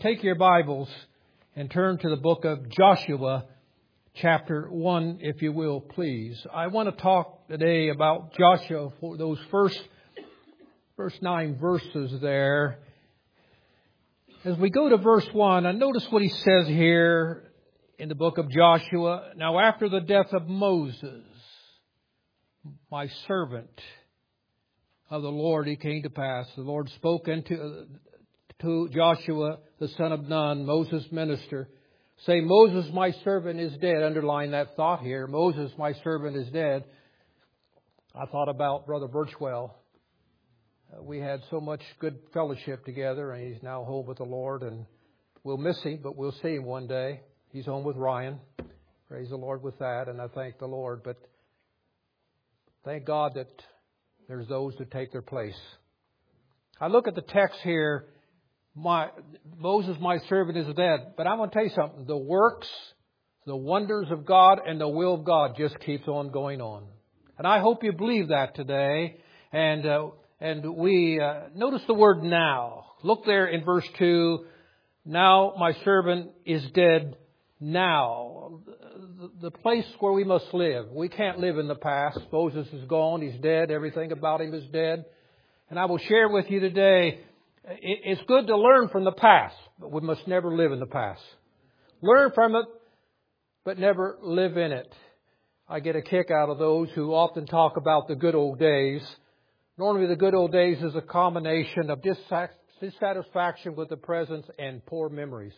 Take your Bibles and turn to the book of Joshua, chapter 1, if you will, please. I want to talk today about Joshua for those first 9 verses there. As we go to verse 1, I notice what he says here in the book of Joshua. Now, after the death of Moses, my servant of the Lord, he came to pass. The Lord spoke to Joshua, the son of Nun, Moses' minister, say, Moses, my servant, is dead. Underline that thought here. Moses, my servant, is dead. I thought about Brother Birchwell. We had so much good fellowship together, and he's now home with the Lord, and we'll miss him, but we'll see him one day. He's home with Ryan. Praise the Lord with that, and I thank the Lord. But thank God that there's those who take their place. I look at the text here. Moses, my servant, is dead. But I'm going to tell you something. The works, the wonders of God, and the will of God just keeps on going on. And I hope you believe that today. And we notice the word now. Look there in verse 2. Now my servant is dead now. The place where we must live. We can't live in the past. Moses is gone. He's dead. Everything about him is dead. And I will share with you today, it's good to learn from the past, but we must never live in the past. Learn from it, but never live in it. I get a kick out of those who often talk about the good old days. Normally the good old days is a combination of dissatisfaction with the present and poor memories.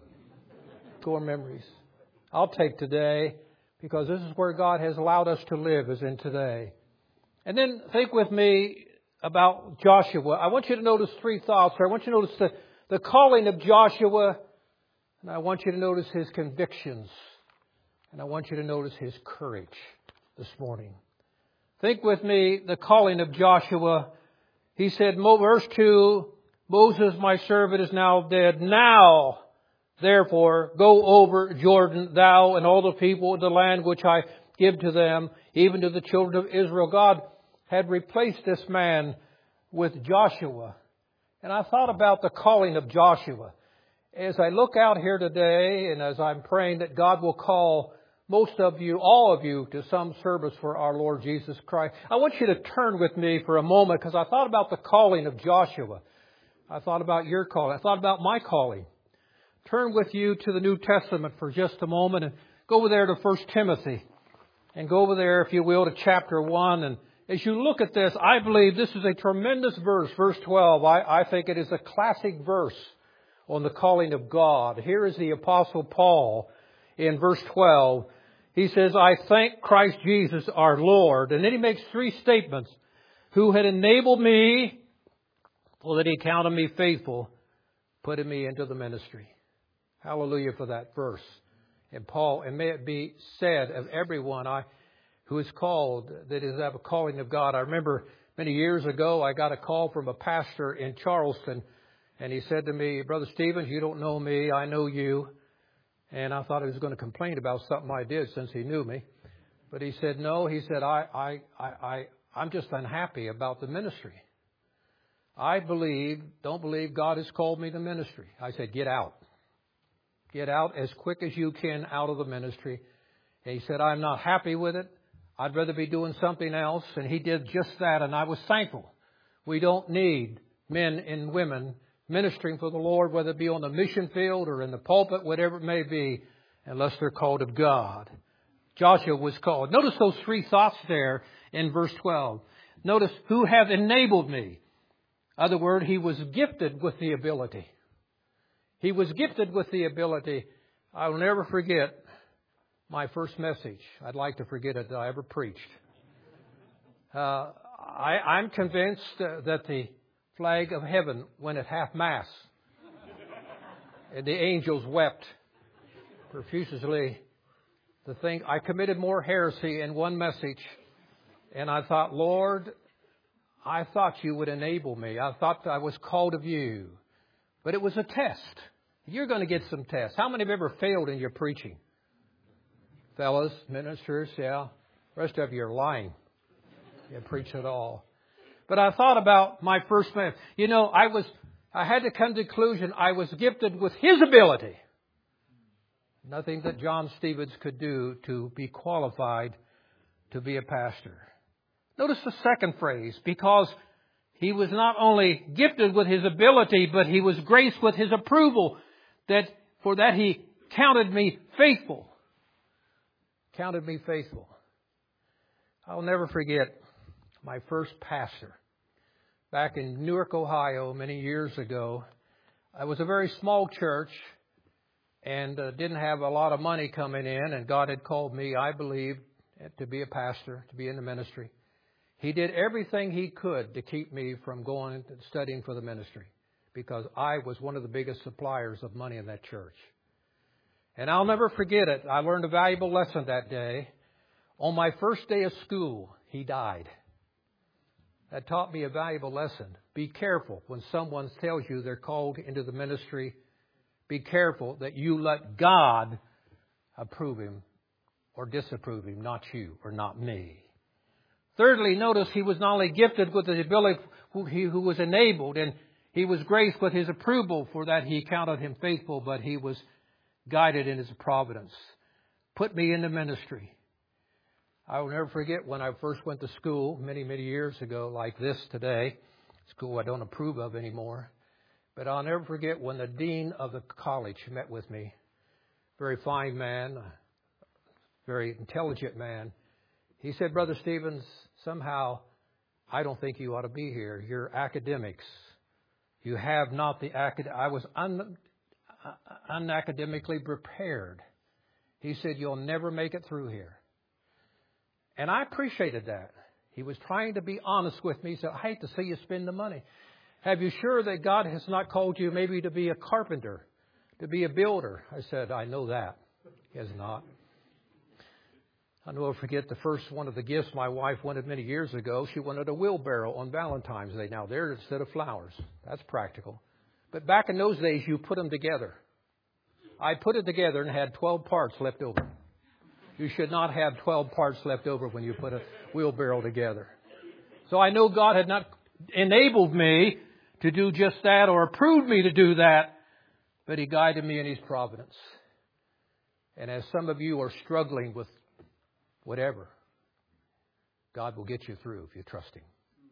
Poor memories. I'll take today, because this is where God has allowed us to live, is in today. And then think with me about Joshua. I want you to notice 3 thoughts here. I want you to notice the calling of Joshua, and I want you to notice his convictions, and I want you to notice his courage this morning. Think with me, the calling of Joshua. He said, verse 2, Moses, my servant, is now dead. Now, therefore, go over Jordan, thou and all the people of the land which I give to them, even to the children of Israel. God had replaced this man with Joshua. And I thought about the calling of Joshua. As I look out here today, and as I'm praying that God will call most of you, all of you, to some service for our Lord Jesus Christ, I want you to turn with me for a moment, because I thought about the calling of Joshua. I thought about your calling. I thought about my calling. Turn with you to the New Testament for just a moment and go over there to 1 Timothy. And go over there, if you will, to chapter 1. And as you look at this, I believe this is a tremendous verse, verse 12. I think it is a classic verse on the calling of God. Here is the Apostle Paul in verse 12. He says, I thank Christ Jesus our Lord. And then he makes 3 statements. Who had enabled me, so that he counted me faithful, putting me into the ministry. Hallelujah for that verse. And Paul, and may it be said of everyone who is called, that is of a calling of God. I remember many years ago, I got a call from a pastor in Charleston, and he said to me, Brother Stevens, you don't know me, I know you. And I thought he was going to complain about something I did since he knew me. But he said, no, he said, I'm just unhappy about the ministry. I don't believe God has called me to ministry. I said, get out. Get out as quick as you can out of the ministry. And he said, I'm not happy with it. I'd rather be doing something else. And he did just that, and I was thankful. We don't need men and women ministering for the Lord, whether it be on the mission field or in the pulpit, whatever it may be, unless they're called of God. Joshua was called. Notice those 3 thoughts there in verse 12. Notice, who have enabled me. Other word, he was gifted with the ability. He was gifted with the ability. I will never forget my first message. I'd like to forget it that I ever preached. I'm convinced that the flag of heaven went at half-mast. And the angels wept profusely. I committed more heresy in one message. And I thought, Lord, I thought you would enable me. I thought I was called of you. But it was a test. You're going to get some tests. How many have ever failed in your preaching? Fellas, ministers, yeah. The rest of you are lying. You preach at all. But I thought about my first man. You know, I I had to come to the conclusion I was gifted with His ability. Nothing that John Stevens could do to be qualified to be a pastor. Notice the second phrase, because he was not only gifted with his ability, but he was graced with his approval. That for that he counted me faithful. Counted me faithful. I'll never forget my first pastor. Back in Newark, Ohio, many years ago. I was a very small church and didn't have a lot of money coming in. And God had called me, I believe, to be a pastor, to be in the ministry. He did everything he could to keep me from going and studying for the ministry, because I was one of the biggest suppliers of money in that church. And I'll never forget it. I learned a valuable lesson that day. On my first day of school, he died. That taught me a valuable lesson. Be careful when someone tells you they're called into the ministry. Be careful that you let God approve him or disapprove him, not you or not me. Thirdly, notice he was not only gifted with the ability, who was enabled, and he was graced with his approval, for that he counted him faithful, but he was guided in his providence. Put me in the ministry. I will never forget when I first went to school many, many years ago, like this today, school I don't approve of anymore. But I'll never forget when the dean of the college met with me. Very fine man, very intelligent man. He said, Brother Stevens, somehow I don't think you ought to be here. Your academics, you have not the I was unacademically prepared. He said, you'll never make it through here. And I appreciated that. He was trying to be honest with me. He said, I hate to see you spend the money. Have you sure that God has not called you maybe to be a carpenter, to be a builder? I said, I know that. He has not. I'll never forget the first one of the gifts my wife wanted many years ago. She wanted a wheelbarrow on Valentine's Day. Now, there instead of flowers. That's practical. But back in those days, you put them together. I put it together and had 12 parts left over. You should not have 12 parts left over when you put a wheelbarrow together. So I know God had not enabled me to do just that or approved me to do that, but He guided me in His providence. And as some of you are struggling with whatever, God will get you through if you trust Him.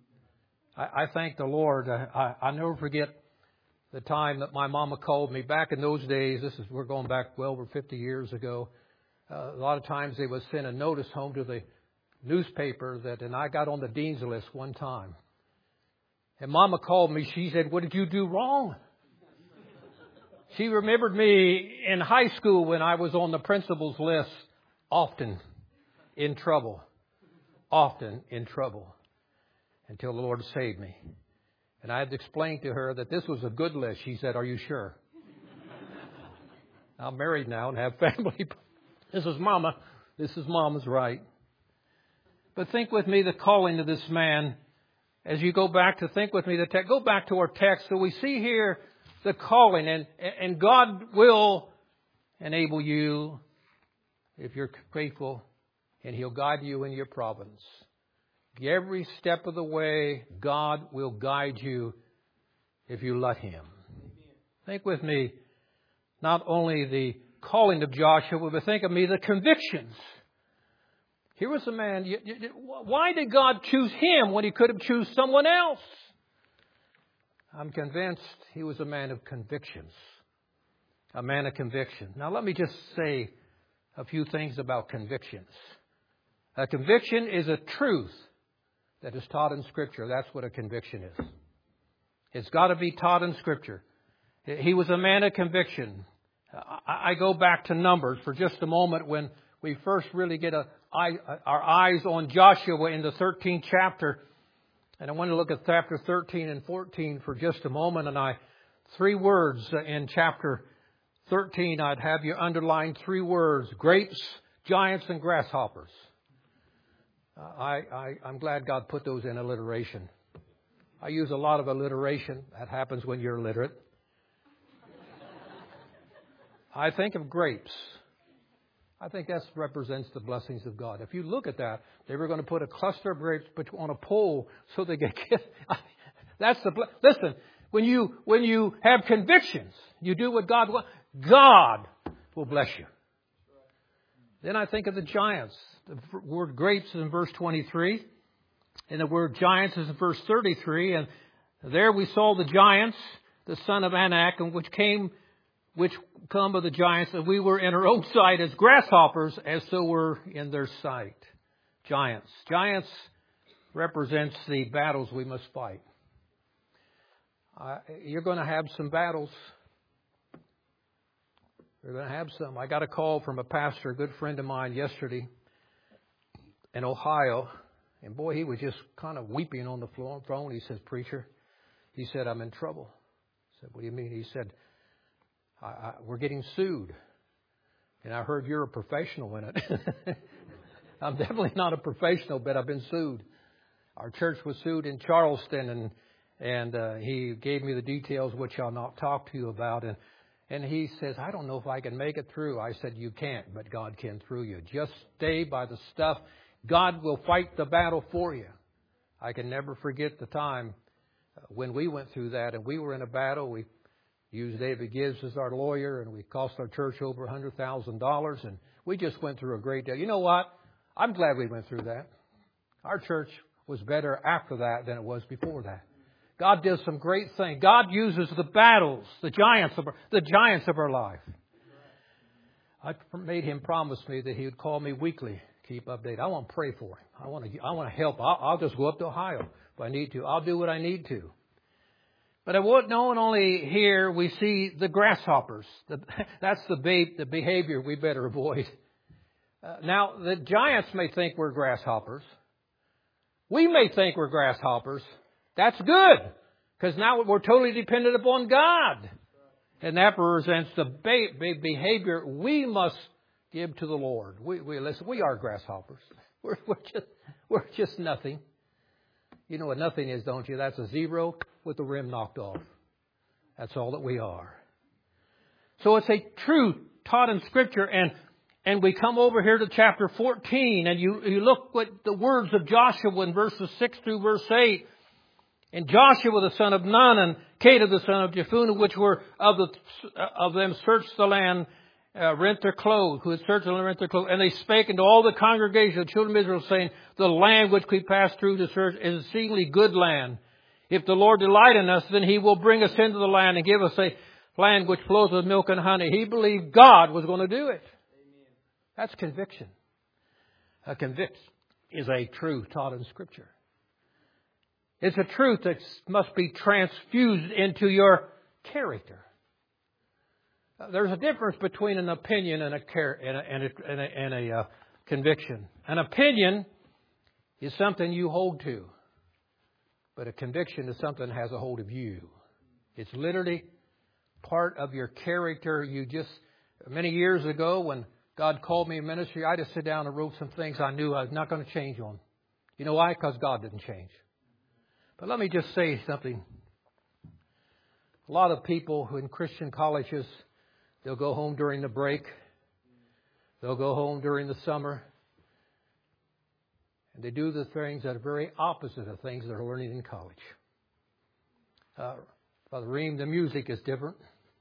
I thank the Lord. I'll never forget the time that my mama called me. Back in those days, we're going back well over 50 years ago. A lot of times they would send a notice home to the newspaper and I got on the dean's list one time. And Mama called me. She said, what did you do wrong? She remembered me in high school when I was on the principal's list, often in trouble, until the Lord saved me. And I had to explain to her that this was a good list. She said, are you sure? I'm married now and have family. This is Mama. This is Mama's right. But think with me the calling of this man. As you go back to think with me the text, go back to our text. So we see here the calling, and God will enable you if you're faithful, and He'll guide you in your providence. Every step of the way, God will guide you if you let Him. Think with me, not only the calling of Joshua, but think of me the convictions. Here was a man. Why did God choose him when He could have chosen someone else? I'm convinced he was a man of convictions. A man of conviction. Now let me just say a few things about convictions. A conviction is a truth that is taught in Scripture. That's what a conviction is. It's got to be taught in Scripture. He was a man of conviction. I go back to Numbers for just a moment when we first really get our eyes on Joshua in the 13th chapter. And I want to look at chapter 13 and 14 for just a moment. And 3 words in chapter 13, I'd have you underline 3 words: grapes, giants, and grasshoppers. I'm glad God put those in alliteration. I use a lot of alliteration. That happens when you're illiterate. I think of grapes. I think that represents the blessings of God. If you look at that, they were going to put a cluster of grapes on a pole so they could get. Listen, When you have convictions, you do what God wants, God will bless you. Then I think of the giants. The word grapes is in verse 23. And the word giants is in verse 33. And there we saw the giants, the son of Anak, and which come of the giants, and we were in our own sight as grasshoppers, as so were in their sight. Giants. Giants represents the battles we must fight. You're going to have some battles. You're going to have some. I got a call from a pastor, a good friend of mine, yesterday in Ohio. And boy, he was just kind of weeping on the phone. He says, "Preacher," he said, "I'm in trouble." I said, "What do you mean?" He said, we're getting sued. And I heard you're a professional in it. I'm definitely not a professional, but I've been sued. Our church was sued in Charleston, and he gave me the details, which I'll not talk to you about. And he says, "I don't know if I can make it through." I said, "You can't, but God can through you. Just stay by the stuff. God will fight the battle for you." I can never forget the time when we went through that, and we were in a battle. We used David Gibbs as our lawyer, and we cost our church over $100,000, and we just went through a great deal. You know what? I'm glad we went through that. Our church was better after that than it was before that. God does some great things. God uses the battles, the giants of our life. I made him promise me that he would call me weekly, keep updated. I want to pray for him. I want to help. I'll just go up to Ohio if I need to. I'll do what I need to. But not only here we see the grasshoppers. That's the behavior we better avoid. Now, the giants may think we're grasshoppers. We may think we're grasshoppers. That's good, because now we're totally dependent upon God. And that represents the behavior we must give to the Lord. Listen, we are grasshoppers. We're just nothing. You know what nothing is, don't you? That's a zero with the rim knocked off. That's all that we are. So it's a truth taught in Scripture, and we come over here to chapter 14, and you look at the words of Joshua in verses 6 through verse 8. And Joshua the son of Nun and Caleb the son of Jephunneh, which were of them searched the land, rent their clothes, who had searched the land, rent their clothes. And they spake unto all the congregation of the children of Israel, saying, "The land which we passed through to search is an exceedingly good land. If the Lord delight in us, then He will bring us into the land and give us a land which flows with milk and honey." He believed God was going to do it. Amen. That's conviction. A conviction is a truth taught in Scripture. It's a truth that must be transfused into your character. There's a difference between an opinion and a conviction. An opinion is something you hold to, but a conviction is something that has a hold of you. It's literally part of your character. Many years ago, when God called me in ministry, I just sit down and wrote some things I knew I was not going to change on. You know why? Because God didn't change. But let me just say something. A lot of people who in Christian colleges, they'll go home during the break. They'll go home during the summer. And they do the things that are very opposite of things they're learning in college. Father Reem, the music is different.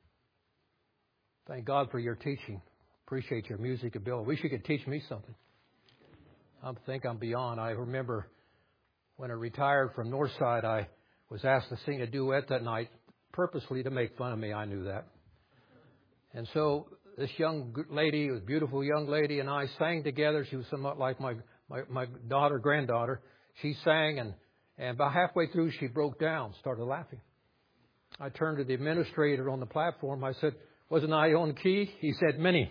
Thank God for your teaching. Appreciate your music ability. Wish you could teach me something. I think I'm beyond. I remember when I retired from Northside, I was asked to sing a duet that night, purposely to make fun of me. I knew that. And so this young lady, a beautiful young lady, and I sang together. She was somewhat like my granddaughter. She sang, and about halfway through, she broke down, started laughing. I turned to the administrator on the platform. I said, "Wasn't I on key?" He said, "Many."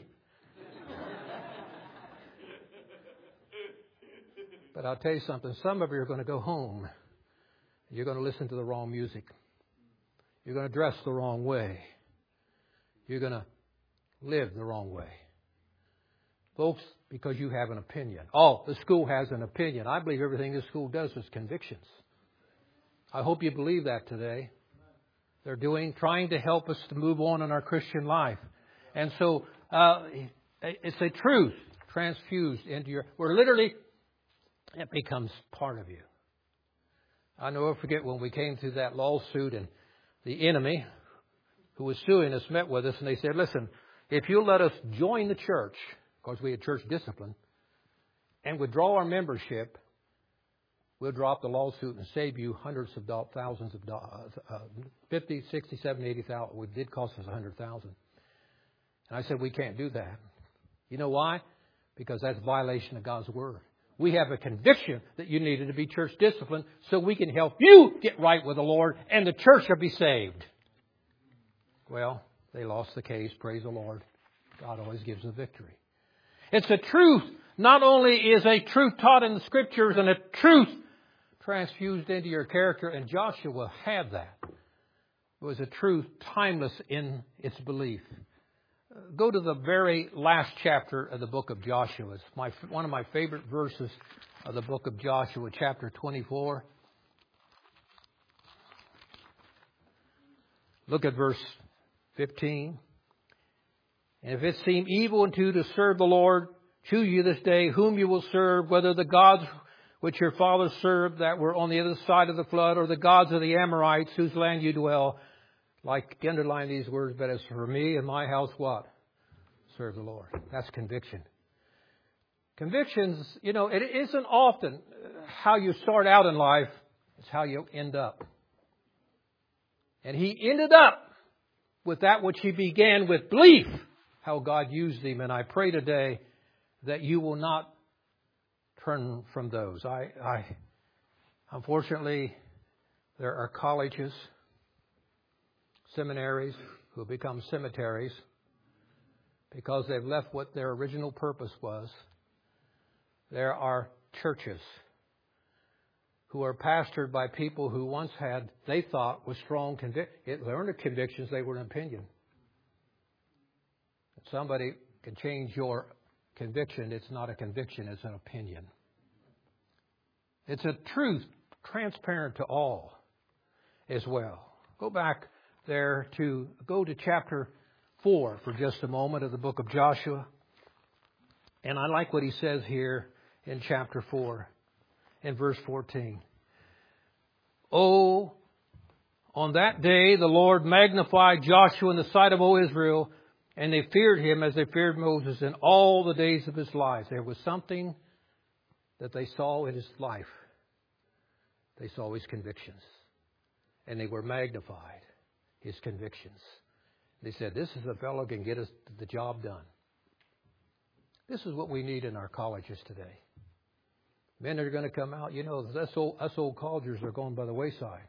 But I'll tell you something. Some of you are going to go home. You're going to listen to the wrong music. You're going to dress the wrong way. You're going to live the wrong way. Folks, because you have an opinion. Oh, the school has an opinion. I believe everything this school does is convictions. I hope you believe that today. They're trying to help us to move on in our Christian life. And so it's a truth transfused into it becomes part of you. I never forget when we came through that lawsuit, and the enemy who was suing us met with us, and they said, listen, if you'll let us join the church, because we had church discipline, and withdraw our membership, we'll drop the lawsuit and save you hundreds of thousands of dollars, 50, 60, 70, 80,000. It did cost us 100,000. And I said, we can't do that. You know why? Because that's a violation of God's Word. We have a conviction that you needed to be church disciplined so we can help you get right with the Lord and the church will be saved. Well, they lost the case. Praise the Lord. God always gives the victory. It's a truth. Not only is a truth taught in the Scriptures and a truth transfused into your character, and Joshua had that. It was a truth timeless in its belief. Go to the very last chapter of the book of Joshua. It's one of my favorite verses of the book of Joshua, chapter 24. Look at verse 15. And if it seem evil unto you to serve the Lord, choose you this day whom you will serve, whether the gods which your fathers served that were on the other side of the flood, or the gods of the Amorites whose land you dwell. Like, underline these words, but as for me and my house, what? Serve the Lord. That's conviction. Convictions, it isn't often how you start out in life. It's how you end up. And he ended up with that which he began with belief, how God used him. And I pray today that you will not turn from those. Unfortunately, there are colleges, seminaries who become cemeteries because they've left what their original purpose was. There are churches who are pastored by people who once had, they thought, was strong convictions. They weren't convictions, they were an opinion. If somebody can change your conviction, it's not a conviction, it's an opinion. It's a truth transparent to all as well. Go back there go to chapter 4 for just a moment of the book of Joshua. And I like what he says here in chapter 4 in verse 14. Oh, on that day the Lord magnified Joshua in the sight of all Israel, and they feared him as they feared Moses in all the days of his life. There was something that they saw in his life. They saw his convictions. And they were magnified, his convictions. They said, this is a fellow who can get us the job done. This is what we need in our colleges today. Men are going to come out. Us old colleges are going by the wayside.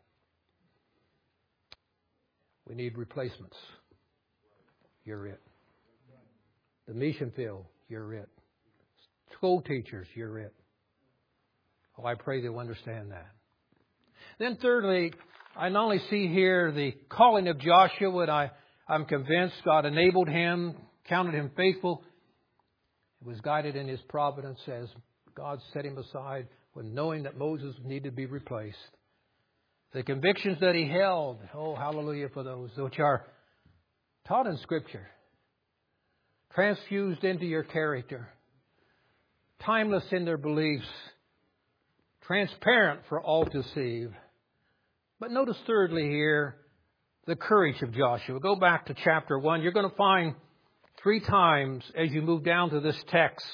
We need replacements. You're it. The mission field, you're it. School teachers, you're it. Oh, I pray they'll understand that. Then thirdly, I not only see here the calling of Joshua, and I'm convinced God enabled him, counted him faithful. It was guided in his providence as God set him aside when knowing that Moses needed to be replaced. The convictions that he held, oh, hallelujah for those, which are taught in Scripture, transfused into your character, timeless in their beliefs, transparent for all to see. But notice thirdly here, the courage of Joshua. Go back to chapter 1. You're going to find 3 times as you move down to this text.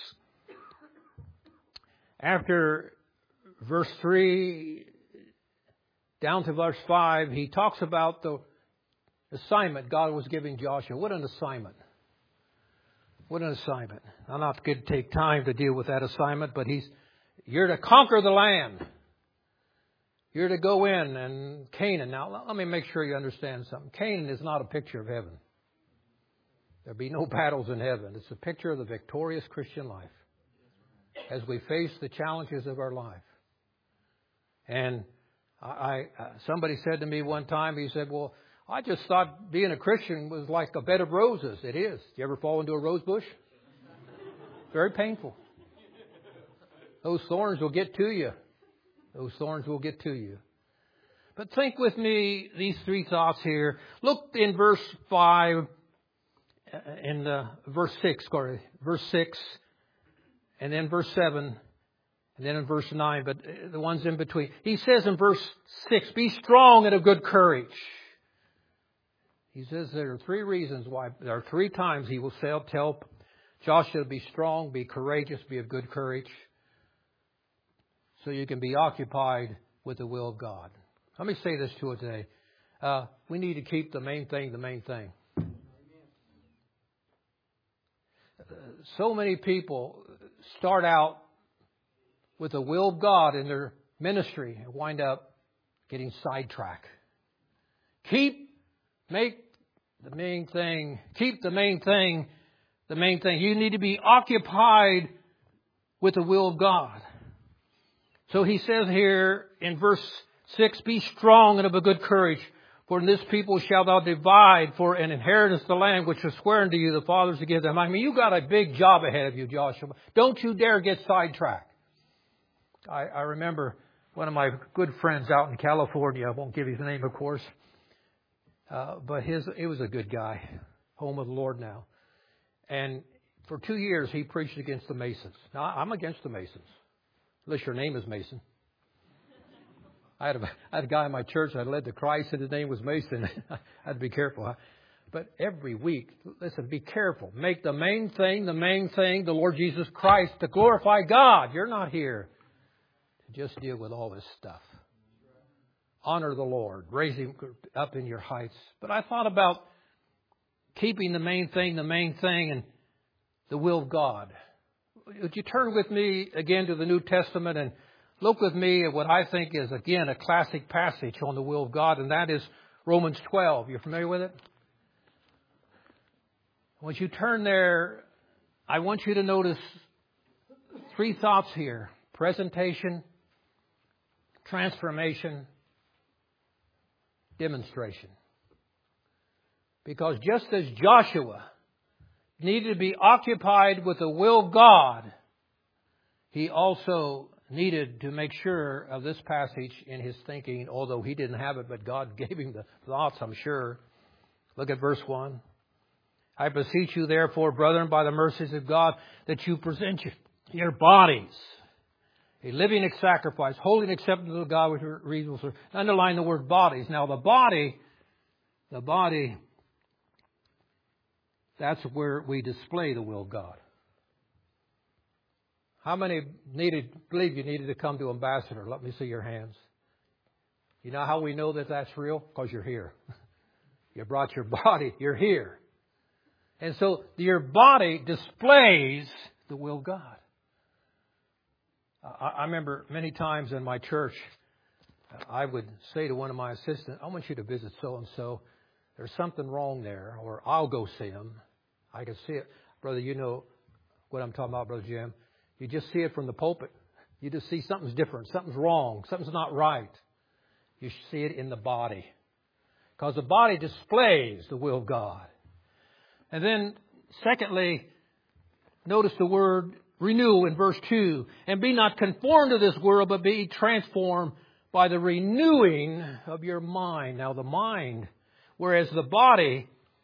After verse 3 down to verse 5, he talks about the assignment God was giving Joshua. What an assignment. What an assignment. I'm not going to take time to deal with that assignment, but you're to conquer the land. You're to go in and Canaan. Now, let me make sure you understand something. Canaan is not a picture of heaven. There'll be no battles in heaven. It's a picture of the victorious Christian life as we face the challenges of our life. And somebody said to me one time, he said, well, I just thought being a Christian was like a bed of roses. It is. Do you ever fall into a rose bush? Very painful. Those thorns will get to you. Those thorns will get to you. But think with me these 3 thoughts here. Look in verse 5, verse 6, and then verse 7, and then in verse 9, but the ones in between. He says in verse 6, be strong and of good courage. He says there are 3 reasons why. There are 3 times he will tell Joshua to be strong, be courageous, be of good courage, so you can be occupied with the will of God. Let me say this to us today. We need to keep the main thing the main thing. So many people start out with the will of God in their ministry and wind up getting sidetracked. Keep the main thing the main thing. You need to be occupied with the will of God. So he says here in verse 6, be strong and of a good courage, for in this people shalt thou divide for an inheritance the land which was swearing to you the fathers to give them. I mean, you got a big job ahead of you, Joshua. Don't you dare get sidetracked. I remember one of my good friends out in California. I won't give his name, of course. But he was a good guy, home with the Lord now. And for 2 years, he preached against the Masons. Now, I'm against the Masons, unless your name is Mason. I had a guy in my church I led to Christ, and his name was Mason. I had to be careful. Huh? But every week, listen, be careful. Make the main thing, the Lord Jesus Christ, to glorify God. You're not here to just deal with all this stuff. Honor the Lord. Raise Him up in your heights. But I thought about keeping the main thing, and the will of God. Would you turn with me again to the New Testament and look with me at what I think is, again, a classic passage on the will of God, and that is Romans 12. You're familiar with it? Once you turn there, I want you to notice 3 thoughts here. Presentation, transformation, demonstration. Because just as Joshua needed to be occupied with the will of God, he also needed to make sure of this passage in his thinking, although he didn't have it, but God gave him the thoughts, I'm sure. Look at verse 1. I beseech you, therefore, brethren, by the mercies of God, that you present your bodies a living sacrifice, holy and acceptable to God, which are reasonable service. Underline the word bodies. Now, the body, that's where we display the will of God. How many believe you needed to come to Ambassador? Let me see your hands. You know how we know that that's real? Because you're here. You brought your body. You're here. And so your body displays the will of God. I remember many times in my church, I would say to one of my assistants, I want you to visit so-and-so. There's something wrong there. Or I'll go see him. I can see it. Brother, you know what I'm talking about, Brother Jim. You just see it from the pulpit. You just see something's different. Something's wrong. Something's not right. You see it in the body. Because the body displays the will of God. And then, secondly, notice the word renew in verse 2. And be not conformed to this world, but be transformed by the renewing of your mind. Now, the mind, whereas the body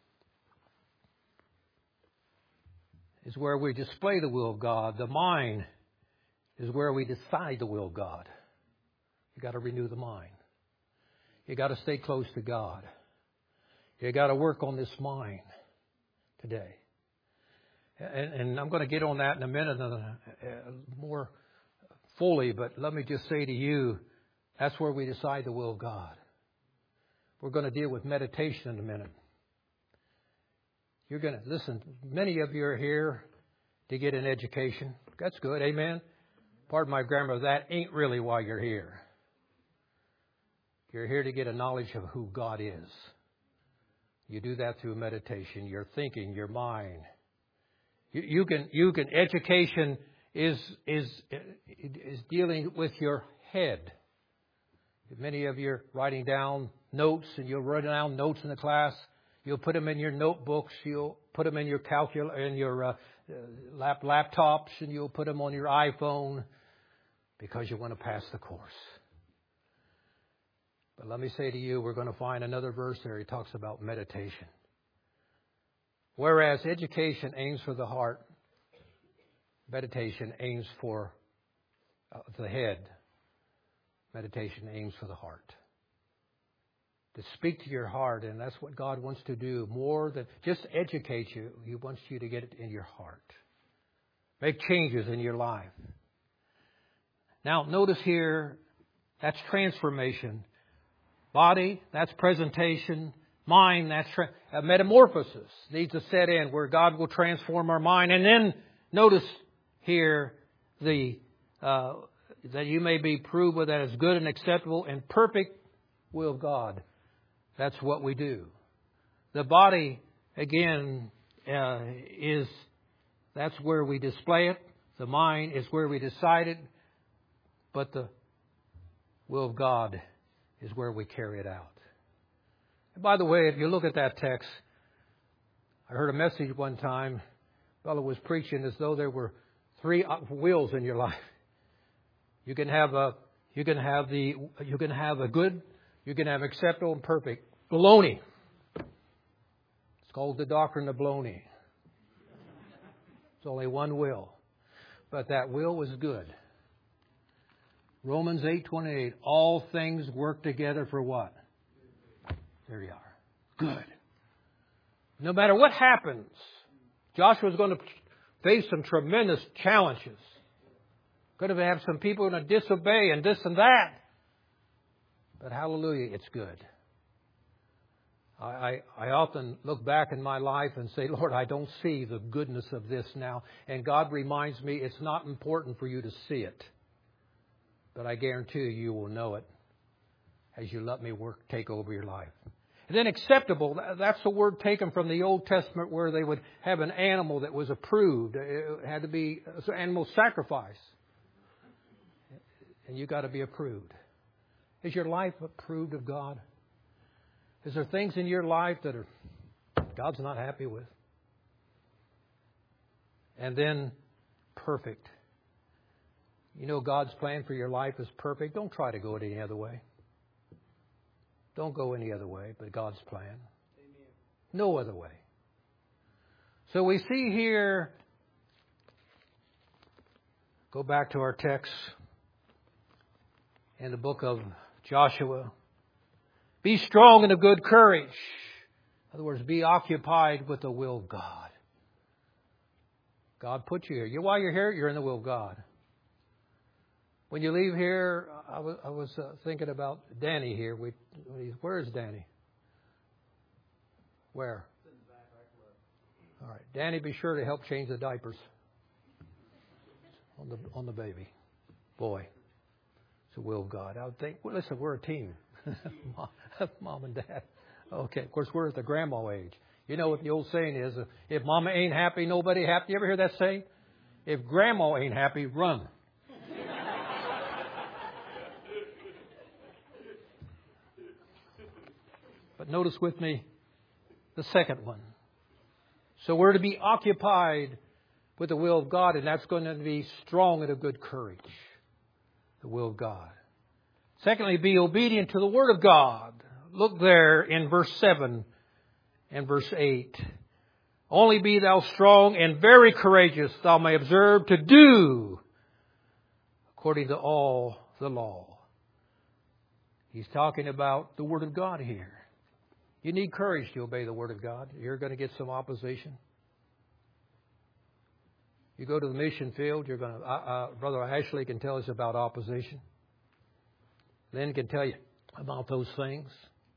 is where we display the will of God. The mind is where we decide the will of God. You got to renew the mind. You got to stay close to God. You got to work on this mind today. And I'm going to get on that in a minute more fully, but let me just say to you, that's where we decide the will of God. We're going to deal with meditation in a minute. You're going to, listen, many of you are here to get an education. That's good, amen? Pardon my grammar, that ain't really why you're here. You're here to get a knowledge of who God is. You do that through meditation, your thinking, your mind. You can education is dealing with your head. Many of you are writing down notes, and you'll write down notes in the class. You'll put them in your notebooks. You'll put them in your laptops, and you'll put them on your iPhone because you want to pass the course. But let me say to you, we're going to find another verse there. He talks about meditation. Whereas education aims for the heart, meditation aims for the head. Meditation aims for the heart. to speak to your heart, and that's what God wants to do more than just educate you. He wants you to get it in your heart. Make changes in your life. Now, notice here, that's transformation. Body, that's presentation. Mind, that's metamorphosis needs to set in where God will transform our mind. And then notice here that you may be proved with that is good and acceptable and perfect will of God. That's what we do. The body, again, that's where we display it. The mind is where we decide it. But the will of God is where we carry it out. And by the way, if you look at that text, I heard a message one time. A fellow was preaching as though there were 3 wills in your life. You can have a good, you can have acceptable and perfect. Baloney. It's called the doctrine of baloney. It's only one will. But that will was good. Romans 8:28. All things work together for what? There you are. Good. No matter what happens, Joshua's going to face some tremendous challenges. Going to have some people going to disobey and this and that. But hallelujah, it's good. I often look back in my life and say, Lord, I don't see the goodness of this now. And God reminds me it's not important for you to see it. But I guarantee you will know it as you let me take over your life. And then acceptable, that's the word taken from the Old Testament where they would have an animal that was approved. It had to be an animal sacrifice. And you got to be approved. Is your life approved of God? Is there things in your life that God's not happy with? And then perfect. You know God's plan for your life is perfect. Don't try to go it any other way. Don't go any other way but God's plan. Amen. No other way. So we see here, go back to our text in the book of Joshua. Be strong and of good courage. In other words, be occupied with the will of God. God put you here. While you're here, you're in the will of God. When you leave here, I was thinking about Danny here. Where is Danny? Where? All right, Danny, be sure to help change the diapers on the baby. Boy, it's the will of God. I would think. Well, listen, we're a team, Mom and Dad. Okay, of course we're at the grandma age. You know what the old saying is: if Mama ain't happy, nobody happy. You ever hear that saying? If Grandma ain't happy, run. But notice with me the second one. So we're to be occupied with the will of God, and that's going to be strong and of good courage. The will of God. Secondly, be obedient to the Word of God. Look there in verse 7 and verse 8. Only be thou strong and very courageous, thou may observe to do according to all the law. He's talking about the Word of God here. You need courage to obey the Word of God. You're going to get some opposition. You go to the mission field, you're going to. Brother Ashley can tell us about opposition. Lynn can tell you about those things.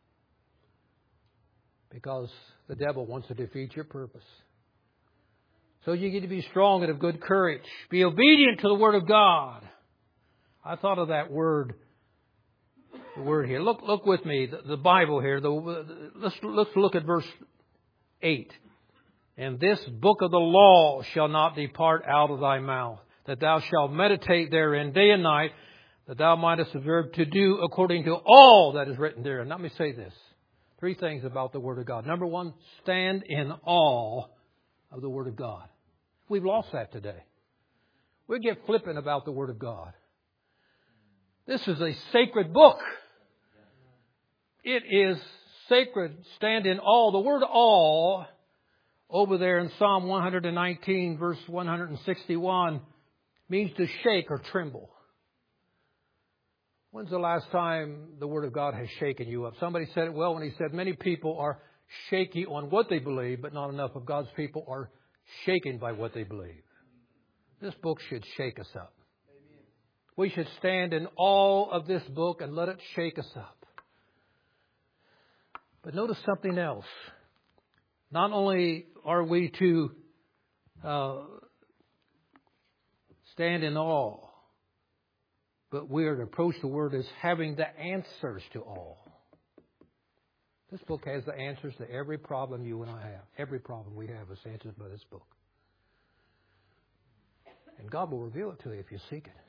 Because the devil wants to defeat your purpose. So you need to be strong and of good courage. Be obedient to the Word of God. I thought of that word. The word here. Look with me. The Bible here. Let's look at verse 8. And this book of the law shall not depart out of thy mouth, that thou shalt meditate therein day and night, that thou mightest observe to do according to all that is written therein. Let me say this. 3 things about the Word of God. Number 1, stand in awe of the Word of God. We've lost that today. We get flippant about the Word of God. This is a sacred book. It is sacred. Stand in awe. The word awe over there in Psalm 119 verse 161 means to shake or tremble. When's the last time the Word of God has shaken you up? Somebody said it well when he said many people are shaky on what they believe, but not enough of God's people are shaken by what they believe. This book should shake us up. We should stand in awe of this book and let it shake us up. But notice something else. Not only are we to stand in awe, but we are to approach the Word as having the answers to all. This book has the answers to every problem you and I have. Every problem we have is answered by this book. And God will reveal it to you if you seek it.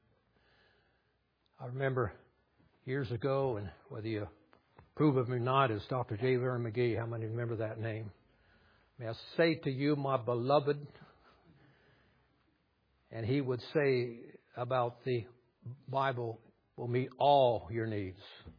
I remember years ago, and whether you approve of me or not, is Dr. J. Vernon McGee. How many remember that name? May I say to you, my beloved, and he would say about the Bible will meet all your needs.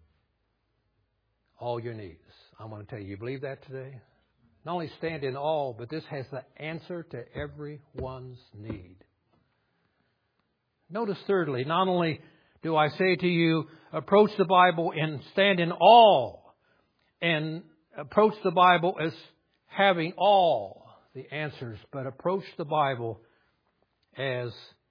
All your needs. I want to tell you believe that today? Not only stand in awe, but this has the answer to everyone's need. Notice thirdly, not only do I say to you, approach the Bible and stand in awe and approach the Bible as having all the answers, but approach the Bible as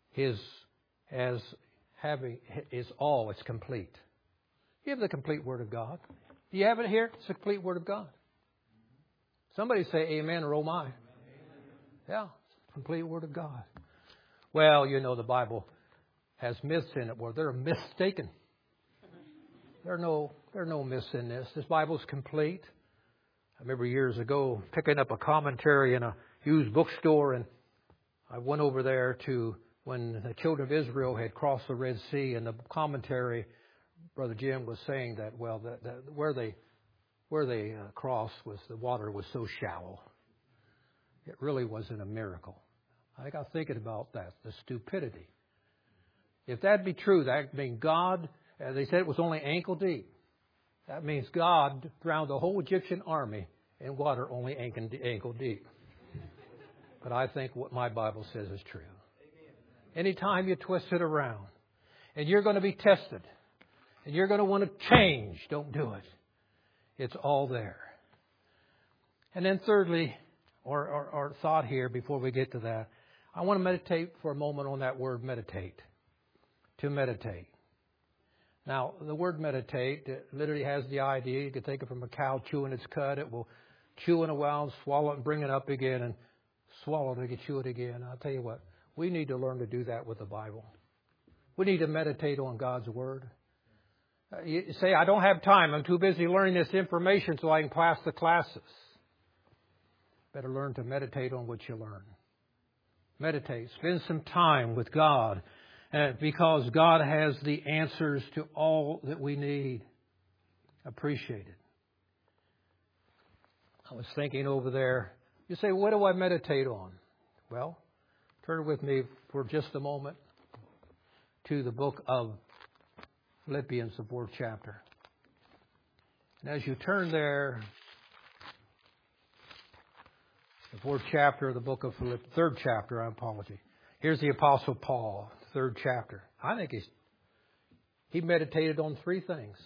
having is all. It's complete. You have the complete Word of God. Do you have it here? It's the complete Word of God. Somebody say amen or oh my. Yeah, it's the complete Word of God. Well, you know the Bible has myths in it. Well, they're mistaken. There are no myths in this. This Bible's complete. I remember years ago picking up a commentary in a used bookstore, and I went over there to when the children of Israel had crossed the Red Sea, and the commentary, Brother Jim was saying that, well, that where they crossed was the water was so shallow. It really wasn't a miracle. I got thinking about that, the stupidity. If that be true, that means God, they said it was only ankle deep. That means God drowned the whole Egyptian army in water only ankle deep. But I think what my Bible says is true. Anytime you twist it around, and you're going to be tested, and you're going to want to change, don't do it. It's all there. And then thirdly, or thought here before we get to that, I want to meditate for a moment on that word meditate. To meditate. Now, the word meditate literally has the idea, you can take it from a cow chewing its cud. It will chew in a while, swallow it and bring it up again, and swallow it and chew it again. I'll tell you what, we need to learn to do that with the Bible. We need to meditate on God's Word. You say, I don't have time. I'm too busy learning this information so I can pass the classes. Better learn to meditate on what you learn. Meditate. Spend some time with God. Because God has the answers to all that we need. Appreciate it. I was thinking over there. You say, what do I meditate on? Well, turn with me for just a moment to the book of Philippians, the 4th chapter. And as you turn there, the 4th chapter of the book of Philippians, 3rd chapter, I apologize. Here's the Apostle Paul, 3rd chapter. I think he meditated on 3 things.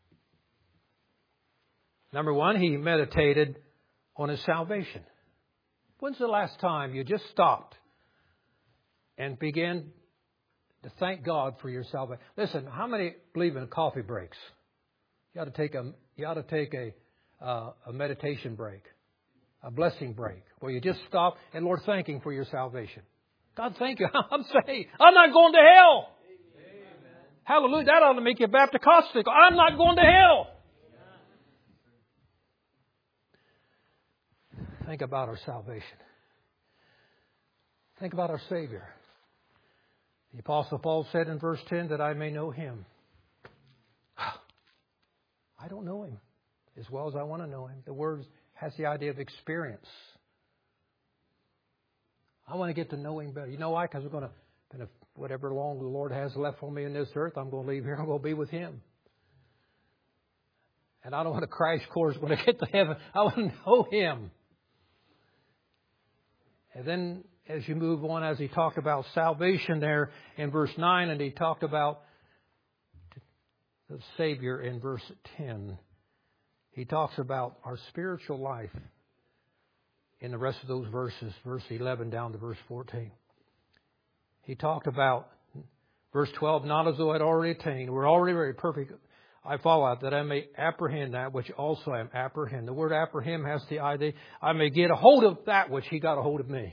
Number 1, he meditated on his salvation. When's the last time you just stopped and began to thank God for your salvation? Listen, how many believe in coffee breaks? You ought to take a meditation break, a blessing break, where you just stop and Lord, thank Him for your salvation. God, thank you. I'm saved. I'm not going to hell. Amen. Hallelujah. That ought to make you Baptist-Costic. I'm not going to hell. Think about our salvation. Think about our Savior. The Apostle Paul said in verse 10 that I may know Him. I don't know Him as well as I want to know Him. The word has the idea of experience. I want to get to know Him better. You know why? Because we're going to, whatever long the Lord has left for me in this earth, I'm going to leave here. I'm going to be with Him. And I don't want to crash course when I get to heaven. I want to know Him. And then as you move on, as he talked about salvation there in verse 9, and he talked about the Savior in verse 10. He talks about our spiritual life in the rest of those verses, verse 11 down to verse 14. He talked about, verse 12, not as though I had already attained. We're already very perfect. I follow out that I may apprehend that which also I am apprehend. The word apprehend has the idea, I may get a hold of that which He got a hold of me.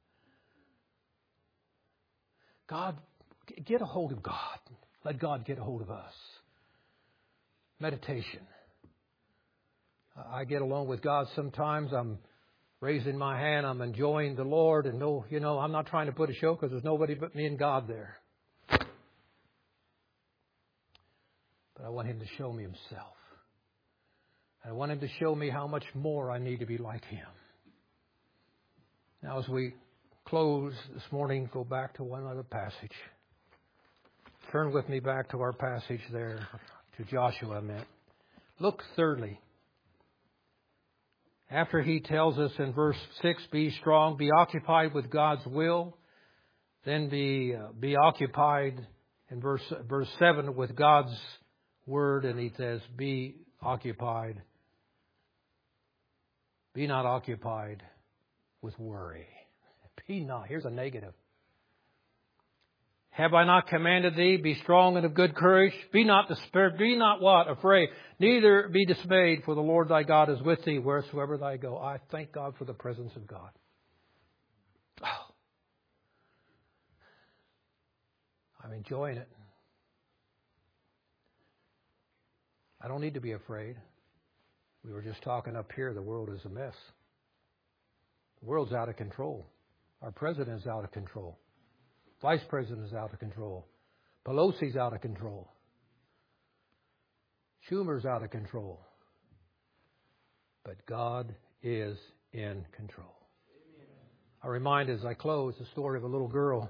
God, get a hold of God. Let God get a hold of us. Meditation. I get along with God sometimes. I'm raising my hand. I'm enjoying the Lord. And I'm not trying to put a show because there's nobody but me and God there. But I want Him to show me Himself. I want Him to show me how much more I need to be like Him. Now as we close this morning, go back to one other passage. Turn with me back to our passage there, to Joshua I meant. Look thirdly. After he tells us in verse 6, be strong, be occupied with God's will. Then be occupied in verse 7 with God's word. And he says, be occupied. Be not occupied with worry. Be not. Here's a negative. Have I not commanded thee? Be strong and of good courage. Be not despaired. Be not what? Afraid. Neither be dismayed, for the Lord thy God is with thee wheresoever thou go. I thank God for the presence of God. Oh. I'm enjoying it. I don't need to be afraid. We were just talking up here, the world is a mess. The world's out of control. Our president's out of control. Vice President is out of control. Pelosi's out of control. Schumer's out of control. But God is in control. I remind as I close the story of a little girl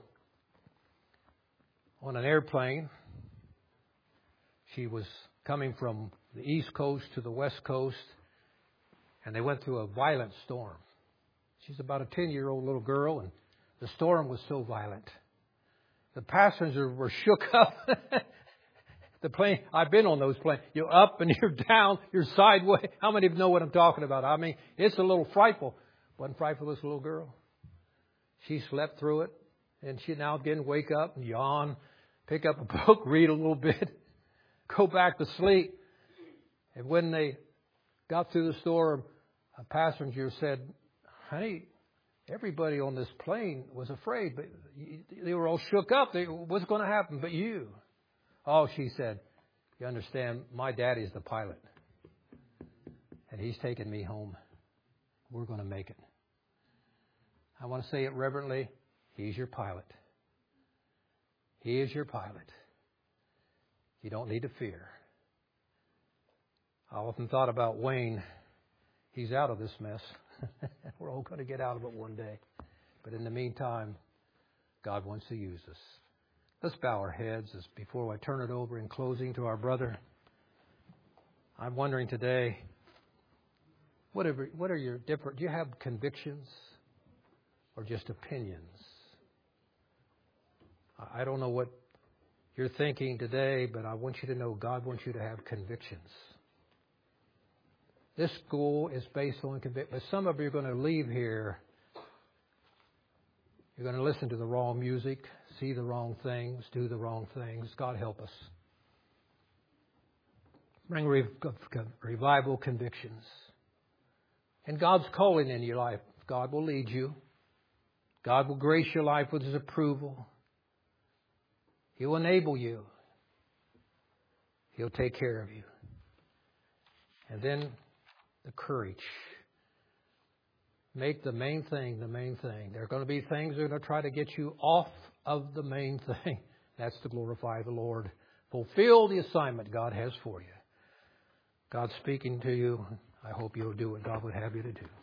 on an airplane. She was coming from the East Coast to the West Coast, and they went through a violent storm. She's about a 10-year-old little girl, and the storm was so violent. The passengers were shook up. The plane, I've been on those planes. You're up and you're down, you're sideways. How many of you know what I'm talking about? I mean, it's a little frightful. Wasn't frightful, this little girl. She slept through it, and she now again wake up and yawn, pick up a book, read a little bit, go back to sleep. And when they got through the storm, a passenger said, honey, everybody on this plane was afraid, but they were all shook up. What's going to happen but you? Oh, she said, you understand, my daddy's the pilot. And he's taking me home. We're going to make it. I want to say it reverently. He's your pilot. He is your pilot. You don't need to fear. I often thought about Wayne. He's out of this mess. We're all going to get out of it one day. But in the meantime, God wants to use us. Let's bow our heads as before I turn it over in closing to our brother. I'm wondering today, what are your different, do you have convictions or just opinions? I don't know what you're thinking today, but I want you to know God wants you to have convictions. This school is based on conviction. But some of you are going to leave here. You're going to listen to the wrong music, see the wrong things, do the wrong things. God help us. Bring revival convictions. And God's calling in your life. God will lead you. God will grace your life with His approval. He will enable you. He'll take care of you. And then the courage. Make the main thing the main thing. There are going to be things that are going to try to get you off of the main thing. That's to glorify the Lord. Fulfill the assignment God has for you. God's speaking to you. I hope you'll do what God would have you to do.